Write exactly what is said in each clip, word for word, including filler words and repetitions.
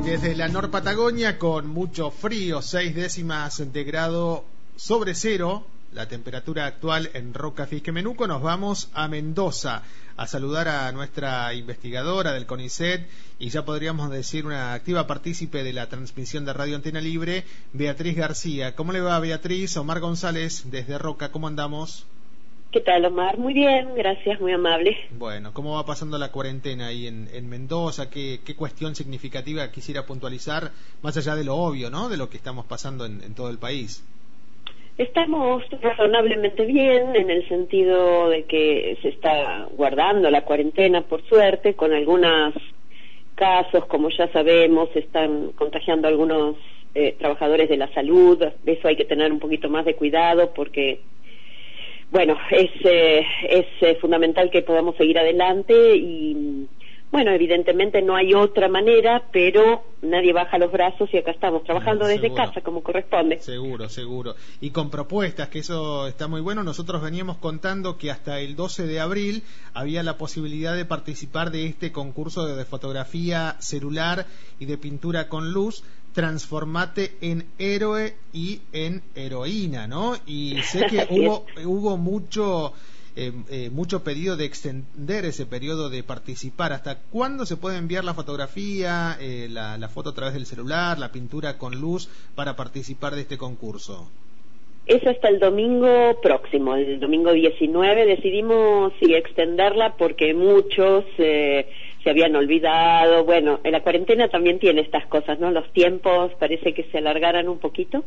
Desde la Nor Patagonia, con mucho frío, seis décimas de grado sobre cero, la temperatura actual en Roca Fisquemenuco, nos vamos a Mendoza a saludar a nuestra investigadora del CONICET y ya podríamos decir una activa partícipe de la transmisión de Radio Antena Libre, Beatriz García. ¿Cómo le va, Beatriz? Omar González desde Roca, ¿cómo andamos? ¿Qué tal, Omar? Muy bien, gracias, muy amable. Bueno, ¿cómo va pasando la cuarentena ahí en, en Mendoza? ¿Qué, ¿Qué cuestión significativa quisiera puntualizar, más allá de lo obvio, ¿no?, de lo que estamos pasando en, en todo el país? Estamos razonablemente bien en el sentido de que se está guardando la cuarentena, por suerte, con algunos casos, como ya sabemos, se están contagiando algunos eh, trabajadores de la salud. De eso hay que tener un poquito más de cuidado porque, bueno, es, eh, es eh, fundamental que podamos seguir adelante y, bueno, evidentemente no hay otra manera, pero nadie baja los brazos y acá estamos trabajando desde seguro. casa como corresponde. Seguro, seguro. Y con propuestas, que eso está muy bueno. Nosotros veníamos contando que hasta el doce de abril había la posibilidad de participar de este concurso de fotografía celular y de pintura con luz, Transformate en héroe y en heroína, ¿no? Y sé que hubo, hubo mucho... Eh, eh, mucho pedido de extender ese periodo de participar. ¿Hasta cuándo se puede enviar la fotografía, eh, la, la foto a través del celular, la pintura con luz para participar de este concurso? Es hasta el domingo próximo, el domingo diecinueve. Decidimos sí, extenderla porque muchos eh, se habían olvidado. Bueno, en la cuarentena también tiene estas cosas, ¿no? Los tiempos parece que se alargaran un poquito.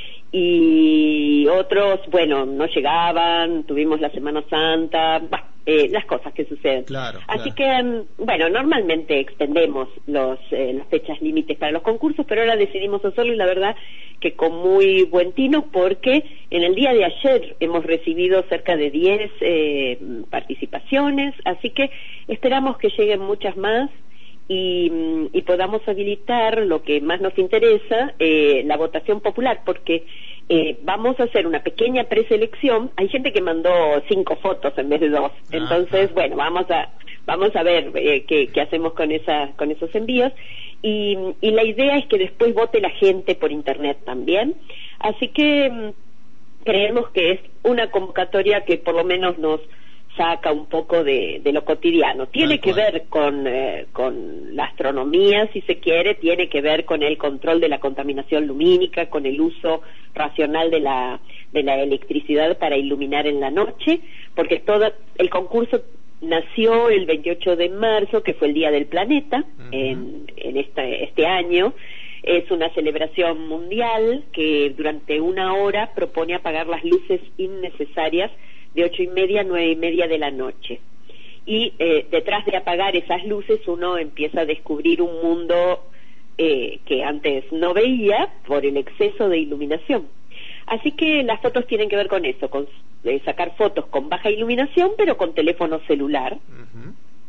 Y otros, bueno, no llegaban, tuvimos la Semana Santa, bah, eh, las cosas que suceden. Claro, Así claro. que, bueno, normalmente extendemos los, eh, las fechas límites para los concursos, pero ahora decidimos hacerlo y la verdad que con muy buen tino, porque en el día de ayer hemos recibido cerca de diez eh, participaciones, así que esperamos que lleguen muchas más. Y, y podamos habilitar lo que más nos interesa, eh, la votación popular, porque eh, vamos a hacer una pequeña preselección. Hay gente que mandó cinco fotos en vez de dos, ah, entonces ah. bueno, vamos a vamos a ver eh, qué, qué hacemos con esa con esos envíos y, y la idea es que después vote la gente por internet también, así que creemos que es una convocatoria que por lo menos nos saca un poco de, de lo cotidiano. Tiene que ver con, eh, con la astronomía, si se quiere, tiene que ver con el control de la contaminación lumínica, con el uso racional de la, de la electricidad para iluminar en la noche, porque todo el concurso nació el veintiocho de marzo, que fue el Día del Planeta, uh-huh. en, en esta, este año. Es una celebración mundial que durante una hora propone apagar las luces innecesarias de ocho y media a nueve y media de la noche. Y eh, detrás de apagar esas luces uno empieza a descubrir un mundo eh, que antes no veía por el exceso de iluminación. Así que las fotos tienen que ver con eso, con eh, sacar fotos con baja iluminación, pero con teléfono celular. Uh-huh.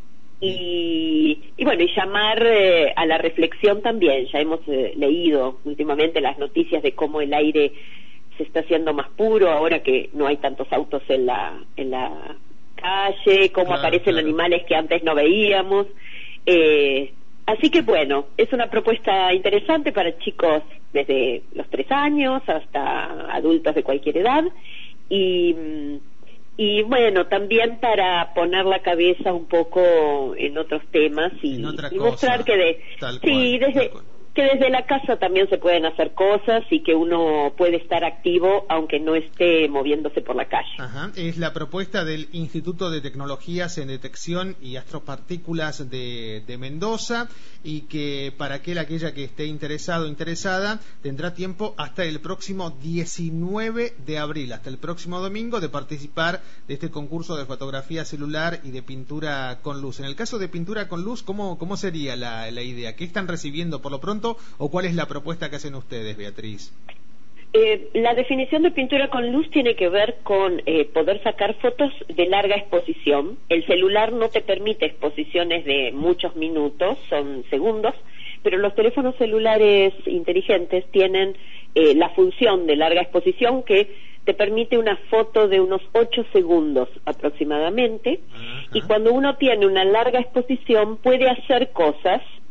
Y, y bueno, y llamar eh, a la reflexión también. Ya hemos eh, leído últimamente las noticias de cómo el aire se está haciendo más puro ahora que no hay tantos autos en la en la calle, cómo claro, aparecen claro. animales que antes no veíamos. Eh, así que bueno, es una propuesta interesante para chicos desde los tres años hasta adultos de cualquier edad y y bueno, también para poner la cabeza un poco en otros temas y, y mostrar que de tal sí cual, desde que desde la casa también se pueden hacer cosas y que uno puede estar activo aunque no esté moviéndose por la calle. Ajá. Es la propuesta del Instituto de Tecnologías en Detección y Astropartículas de, de Mendoza y que para aquel, aquella que esté interesado o interesada tendrá tiempo hasta el próximo diecinueve de abril, hasta el próximo domingo, de participar de este concurso de fotografía celular y de pintura con luz. En el caso de pintura con luz, ¿cómo, cómo sería la, la idea? ¿Qué están recibiendo por lo pronto? ¿O cuál es la propuesta que hacen ustedes, Beatriz? Eh, la definición de pintura con luz tiene que ver con eh, poder sacar fotos de larga exposición. El celular no te permite exposiciones de muchos minutos, son segundos, pero los teléfonos celulares inteligentes tienen eh, la función de larga exposición que te permite una foto de unos ocho segundos aproximadamente. Ajá. Y cuando uno tiene una larga exposición puede hacer cosas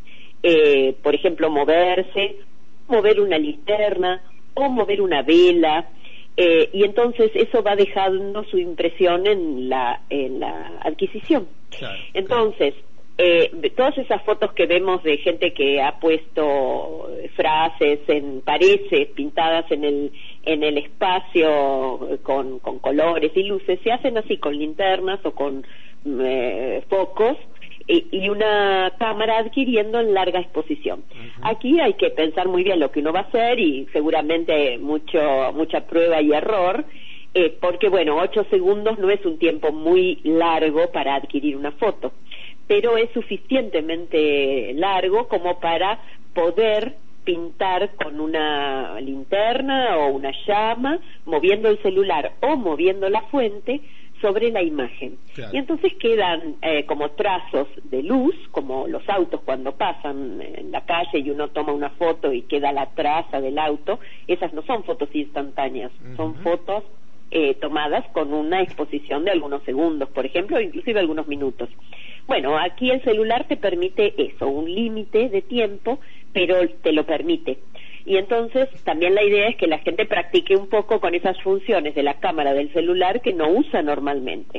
eh, por ejemplo, moverse, mover una linterna o mover una vela, eh, y entonces eso va dejando su impresión en la, en la adquisición. Claro, entonces, eh, todas esas fotos que vemos de gente que ha puesto frases en paredes pintadas en el en el espacio con, con colores y luces, se hacen así con linternas o con eh, focos y, y una cámara adquiriendo en larga exposición. Uh-huh. Aquí hay que pensar muy bien lo que uno va a hacer y seguramente mucho mucha prueba y error, eh, porque bueno, ocho segundos no es un tiempo muy largo para adquirir una foto, pero es suficientemente largo como para poder pintar con una linterna o una llama, moviendo el celular o moviendo la fuente sobre la imagen. Claro. Y entonces quedan eh, como trazos de luz, como los autos cuando pasan en la calle y uno toma una foto y queda la traza del auto. Esas no son fotos instantáneas, uh-huh. son fotos eh, tomadas con una exposición de algunos segundos, por ejemplo, o inclusive algunos minutos. Bueno, aquí el celular te permite eso, un límite de tiempo, pero te lo permite. Y entonces también la idea es que la gente practique un poco con esas funciones de la cámara del celular que no usa normalmente.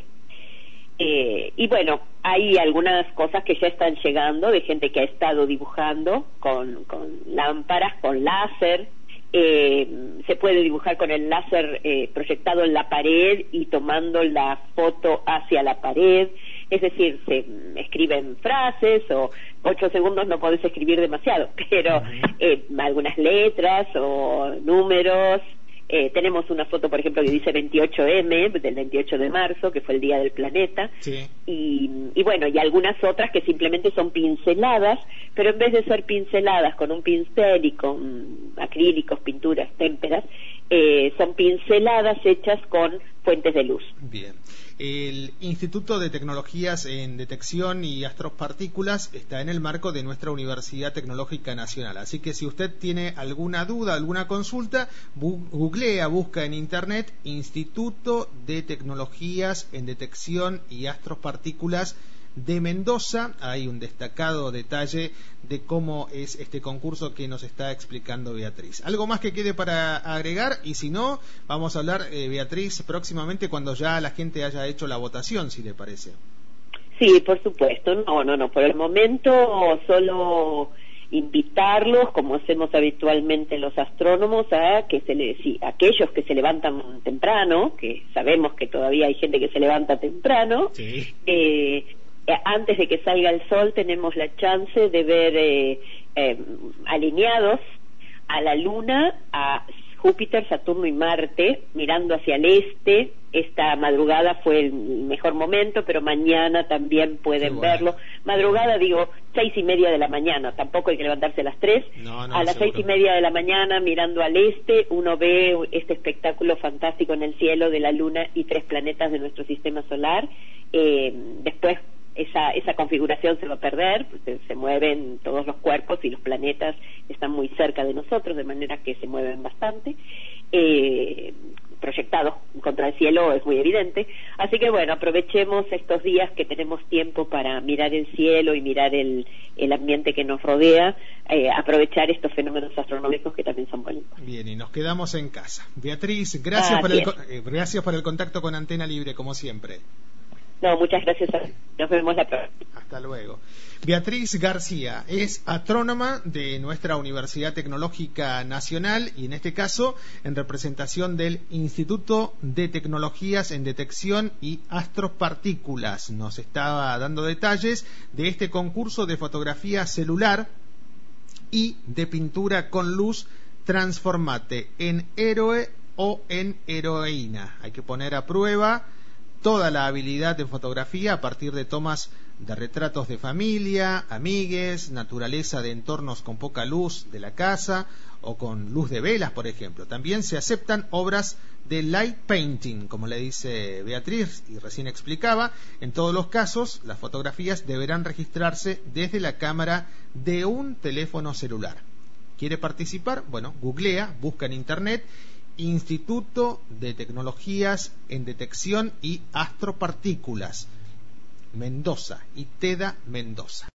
Eh, y bueno, hay algunas cosas que ya están llegando de gente que ha estado dibujando con, con lámparas, con láser. Eh, se puede dibujar con el láser eh, proyectado en la pared y tomando la foto hacia la pared. Es decir, se escriben frases o ocho segundos no podés escribir demasiado, pero eh, algunas letras o números. Eh, tenemos una foto, por ejemplo, que dice veintiocho eme, del veintiocho de marzo, que fue el Día del Planeta. Sí. Y, y bueno, y algunas otras que simplemente son pinceladas, pero en vez de ser pinceladas con un pincel y con acrílicos, pinturas, témperas, eh, son pinceladas hechas con fuentes de luz. Bien. El Instituto de Tecnologías en Detección y Astropartículas está en el marco de nuestra Universidad Tecnológica Nacional. Así que si usted tiene alguna duda, alguna consulta, bu- googlea, busca en Internet Instituto de Tecnologías en Detección y Astropartículas de Mendoza. Hay un destacado detalle de cómo es este concurso que nos está explicando Beatriz. ¿Algo más que quede para agregar? Y si no, vamos a hablar, eh, Beatriz, próximamente cuando ya la gente haya hecho la votación, si le parece. Sí, por supuesto. No, no, no. Por el momento solo invitarlos, como hacemos habitualmente los astrónomos, a que se le, sí, aquellos que se levantan temprano, que sabemos que todavía hay gente que se levanta temprano, sí. eh, antes de que salga el sol tenemos la chance de ver eh, eh, alineados a la Luna, a Júpiter, Saturno y Marte, mirando hacia el este. Esta madrugada fue el mejor momento, pero mañana también pueden bueno. verlo. Madrugada, digo, seis y media de la mañana, tampoco hay que levantarse a las tres. No, no, a las seguro. seis y media de la mañana, mirando al este, uno ve este espectáculo fantástico en el cielo de la Luna y tres planetas de nuestro sistema solar. Eh, después esa esa configuración se va a perder, pues se, se mueven todos los cuerpos y los planetas están muy cerca de nosotros, de manera que se mueven bastante. Eh, proyectados contra el cielo es muy evidente, así que bueno, aprovechemos estos días que tenemos tiempo para mirar el cielo y mirar el, el ambiente que nos rodea, eh, aprovechar estos fenómenos astronómicos que también son bonitos. Bien, y nos quedamos en casa. Beatriz, gracias, ah, por, el, eh, gracias por el contacto con Antena Libre, como siempre. No, muchas gracias. A... Nos vemos la próxima. Hasta luego. Beatriz García es astrónoma de nuestra Universidad Tecnológica Nacional y en este caso en representación del Instituto de Tecnologías en Detección y Astropartículas. Nos estaba dando detalles de este concurso de fotografía celular y de pintura con luz. Transformate en héroe o en heroína. Hay que poner a prueba toda la habilidad de fotografía a partir de tomas de retratos de familia, amigues, naturaleza de entornos con poca luz de la casa o con luz de velas, por ejemplo. También se aceptan obras de light painting, como le dice Beatriz y recién explicaba. En todos los casos, las fotografías deberán registrarse desde la cámara de un teléfono celular. ¿Quiere participar? Bueno, googlea, busca en internet Instituto de Tecnologías en Detección y Astropartículas, Mendoza, ITEDA Mendoza.